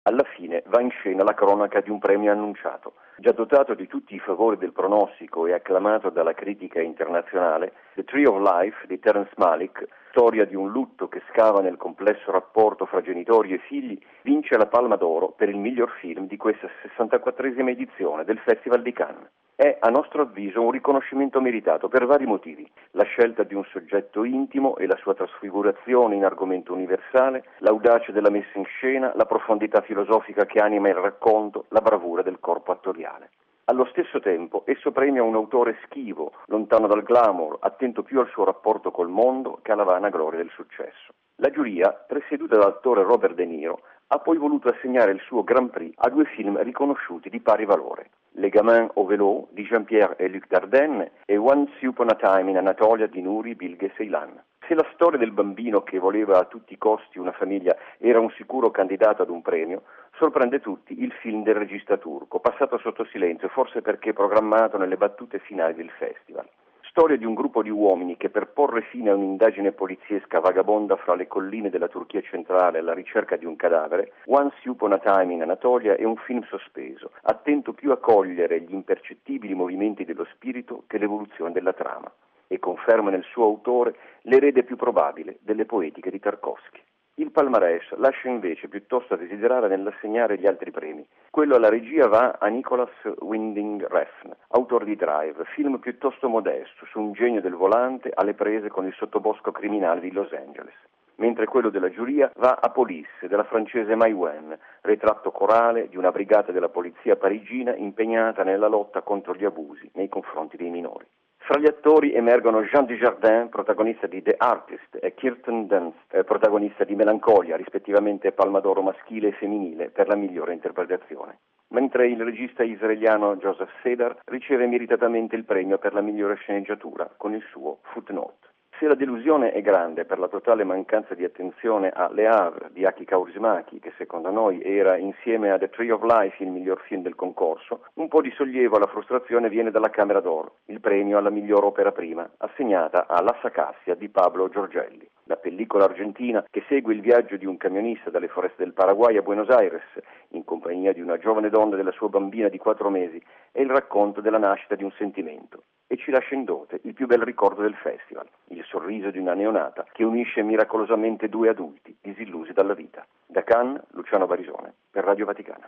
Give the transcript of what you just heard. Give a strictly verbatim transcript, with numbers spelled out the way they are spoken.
Alla fine va in scena la cronaca di un premio annunciato. Già dotato di tutti i favori del pronostico e acclamato dalla critica internazionale, The Tree of Life di Terrence Malick, storia di un lutto che scava nel complesso rapporto fra genitori e figli, vince la Palma d'Oro per il miglior film di questa sessantaquattresima edizione del Festival di Cannes. È, a nostro avviso, un riconoscimento meritato per vari motivi: la scelta di un soggetto intimo e la sua trasfigurazione in argomento universale, l'audacia della messa in scena, la profondità filosofica che anima il racconto, la bravura del corpo attoriale. Allo stesso tempo, esso premia un autore schivo, lontano dal glamour, attento più al suo rapporto col mondo che alla vana gloria del successo. La giuria, presieduta dall'attore Robert De Niro, ha poi voluto assegnare il suo Grand Prix a due film riconosciuti di pari valore: Les Gamins au Vélo di Jean-Pierre et Luc Dardenne e Once Upon a Time in Anatolia di Nuri Bilge Ceylan. Se la storia del bambino che voleva a tutti i costi una famiglia era un sicuro candidato ad un premio, sorprende tutti il film del regista turco, passato sotto silenzio, forse perché programmato nelle battute finali del festival. Storia di un gruppo di uomini che, per porre fine a un'indagine poliziesca vagabonda fra le colline della Turchia centrale alla ricerca di un cadavere, Once Upon a Time in Anatolia è un film sospeso, attento più a cogliere gli impercettibili movimenti dello spirito che l'evoluzione della trama, e conferma nel suo autore l'erede più probabile delle poetiche di Tarkovsky. Il palmarès lascia invece piuttosto a desiderare nell'assegnare gli altri premi. Quello alla regia va a Nicholas Winding Refn, autore di Drive, film piuttosto modesto su un genio del volante alle prese con il sottobosco criminale di Los Angeles. Mentre quello della giuria va a Police, della francese Mai Wen, ritratto corale di una brigata della polizia parigina impegnata nella lotta contro gli abusi nei confronti dei minori. Fra gli attori emergono Jean Dujardin, protagonista di The Artist, e Kirsten Dunst, eh, protagonista di Melancolia, rispettivamente Palma d'Oro maschile e femminile per la migliore interpretazione. Mentre il regista israeliano Joseph Sedar riceve meritatamente il premio per la migliore sceneggiatura con il suo Footnote. Se la delusione è grande per la totale mancanza di attenzione a Le Havre di Aki Kaurismäki, che secondo noi era insieme a The Tree of Life il miglior film del concorso, un po' di sollievo alla frustrazione viene dalla Camera d'Oro, il premio alla miglior opera prima, assegnata a La Sacassia di Pablo Giorgelli. La pellicola argentina, che segue il viaggio di un camionista dalle foreste del Paraguay a Buenos Aires, in compagnia di una giovane donna e della sua bambina di quattro mesi, è il racconto della nascita di un sentimento e ci lascia in dote il più bel ricordo del festival, il sorriso di una neonata che unisce miracolosamente due adulti disillusi dalla vita. Da Cannes, Luciano Barisone, per Radio Vaticana.